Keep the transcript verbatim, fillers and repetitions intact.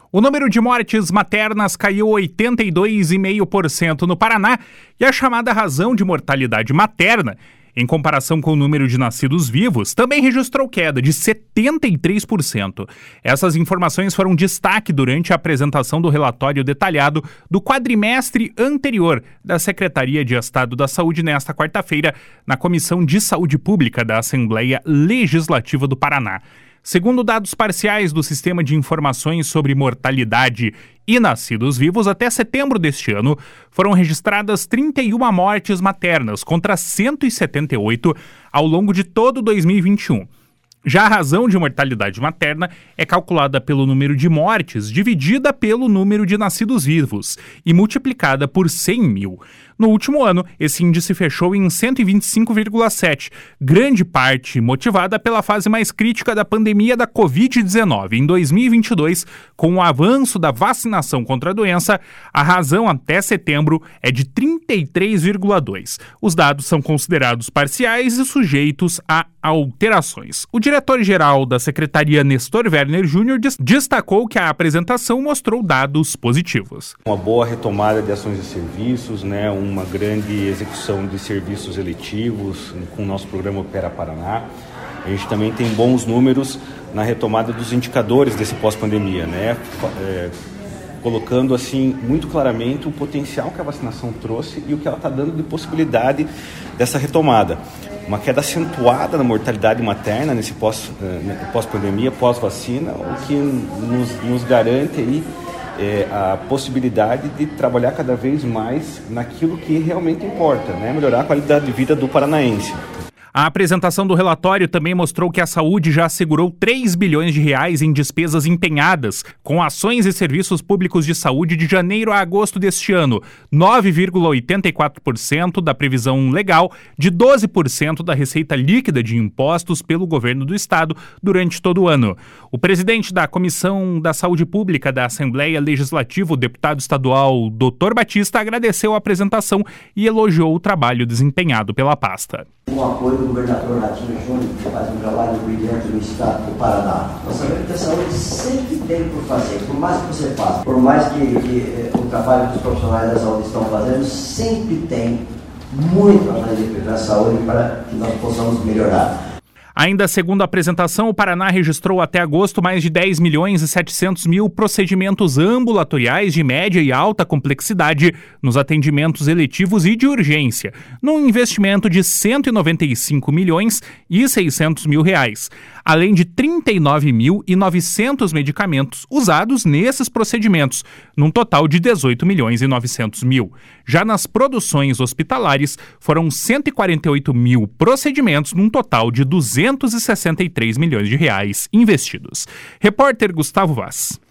O número de mortes maternas caiu oitenta e dois vírgula cinco por cento no Paraná e a chamada razão de mortalidade materna, em comparação com o número de nascidos vivos, também registrou queda de setenta e três por cento. Essas informações foram destaque durante a apresentação do relatório detalhado do quadrimestre anterior da Secretaria de Estado da Saúde nesta quarta-feira, na Comissão de Saúde Pública da Assembleia Legislativa do Paraná. Segundo dados parciais do Sistema de Informações sobre Mortalidade e Nascidos Vivos, até setembro deste ano, foram registradas trinta e uma mortes maternas, contra cento e setenta e oito ao longo de todo dois mil e vinte e um. Já a razão de mortalidade materna é calculada pelo número de mortes dividida pelo número de nascidos vivos e multiplicada por cem mil. No último ano, esse índice fechou em cento e vinte e cinco vírgula sete, grande parte motivada pela fase mais crítica da pandemia da covid dezenove. Em dois mil e vinte e dois, com o avanço da vacinação contra a doença, a razão até setembro é de trinta e três vírgula dois. Os dados são considerados parciais e sujeitos a alterações. O diretor-geral da Secretaria, Nestor Werner Júnior, destacou que a apresentação mostrou dados positivos. Uma boa retomada de ações e serviços, né, uma grande execução de serviços eletivos com o nosso programa Opera Paraná. A gente também tem bons números na retomada dos indicadores desse pós-pandemia, né, é, colocando assim muito claramente o potencial que a vacinação trouxe e o que ela está dando de possibilidade dessa retomada. Uma queda acentuada na mortalidade materna nesse pós, pós-pandemia, pós-vacina, o que nos, nos garante aí, é, a possibilidade de trabalhar cada vez mais naquilo que realmente importa, né? Melhorar a qualidade de vida do paranaense. A apresentação do relatório também mostrou que a saúde já assegurou três bilhões de reais em despesas empenhadas, com ações e serviços públicos de saúde de janeiro a agosto deste ano, nove vírgula oitenta e quatro por cento da previsão legal, de doze por cento da receita líquida de impostos pelo governo do estado durante todo o ano. O presidente da Comissão da Saúde Pública da Assembleia Legislativa, o deputado estadual doutor Batista, agradeceu a apresentação e elogiou o trabalho desempenhado pela pasta. Com o apoio do governador Ratinho Júnior, que faz um trabalho brilhante no estado do Paraná. Nós sabemos que a saúde sempre tem por fazer, por mais que você faça, por mais que, que o trabalho que os profissionais da saúde estão fazendo, sempre tem muito a fazer na saúde para que nós possamos melhorar. Ainda segundo a apresentação, o Paraná registrou até agosto mais de dez milhões e setecentos mil procedimentos ambulatoriais de média e alta complexidade nos atendimentos eletivos e de urgência, num investimento de cento e noventa e cinco milhões e seiscentos mil reais, além de trinta e nove mil e novecentos medicamentos usados nesses procedimentos, num total de dezoito milhões e novecentos mil. Já nas produções hospitalares, foram cento e quarenta e oito mil procedimentos, num total de duzentos e sessenta e três milhões de reais investidos. Repórter Gustavo Vaz.